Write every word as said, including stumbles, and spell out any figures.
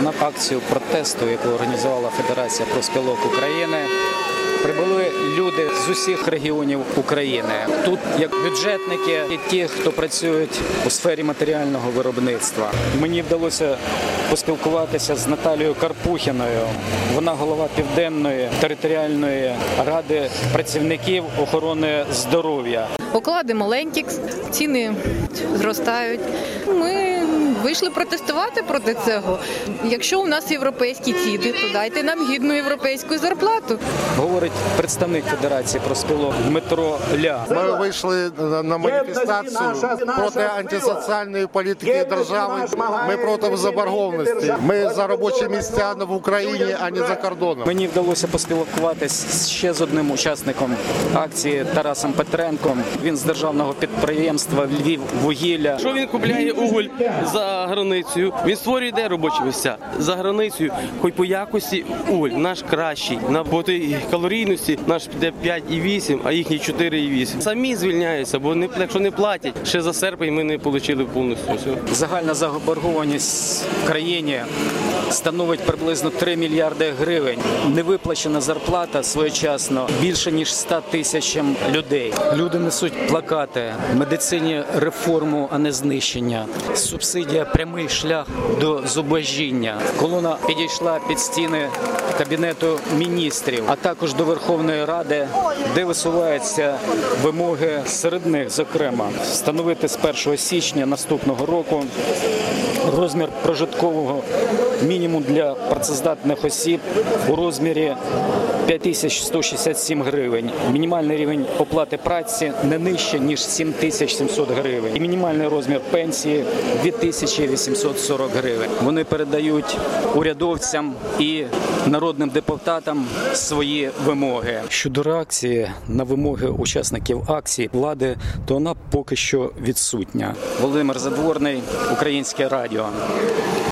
На акцію протесту, яку організувала Федерація профспілок України, прибули люди з усіх регіонів України. Тут як бюджетники і ті, хто працюють у сфері матеріального виробництва. Мені вдалося поспілкуватися з Наталією Карпухіною. Вона голова Південної територіальної ради працівників охорони здоров'я. Оклади маленькі, ціни зростають. Ми вийшли протестувати проти цього. Якщо у нас європейські ціни, то дайте нам гідну європейську зарплату. Говорить представник Федерації профспілок Дмитро Ля. Ми вийшли на маніфестацію проти антисоціальної політики держави. Ми проти заборгованості. Ми за робочі місця в Україні, а не за кордоном. Мені вдалося поспілкуватися ще з одним учасником акції Тарасом Петренком. Він з державного підприємства «Львіввугілля». Що він купляє уголь за границею, він створює де робочі місця. За границею, хоч по якості уголь наш кращий. На по тій калорійності наш піде п'ять і вісім, а їхній чотири і вісім. Самі звільняються, бо не, якщо не платять, ще за серпень ми не отримали повністю все. Загальна заборгованість в країні становить приблизно три мільярди гривень. Невиплачена зарплата своєчасно більше ніж ста тисячам людей. Люди несуть плакати, в медицині реформу, а не знищення. Субсидія прямий шлях до зубожіння. Колона підійшла під стіни Кабінету міністрів, а також до Верховної Ради, де висуваються вимоги серед них, зокрема, встановити з першого січня наступного року розмір прожиткового мінімуму для працездатних осіб у розмірі п'ять тисяч сто шістдесят сім гривень. Мінімальний рівень оплати праці не нижче, ніж сім тисяч сімсот гривень. І мінімальний розмір пенсії – дві тисячі вісімсот сорок гривень. Вони передають урядовцям і народним депутатам свої вимоги. Щодо реакції на вимоги учасників акції влади, то вона поки що відсутня. Володимир Задворний, Українське радіо.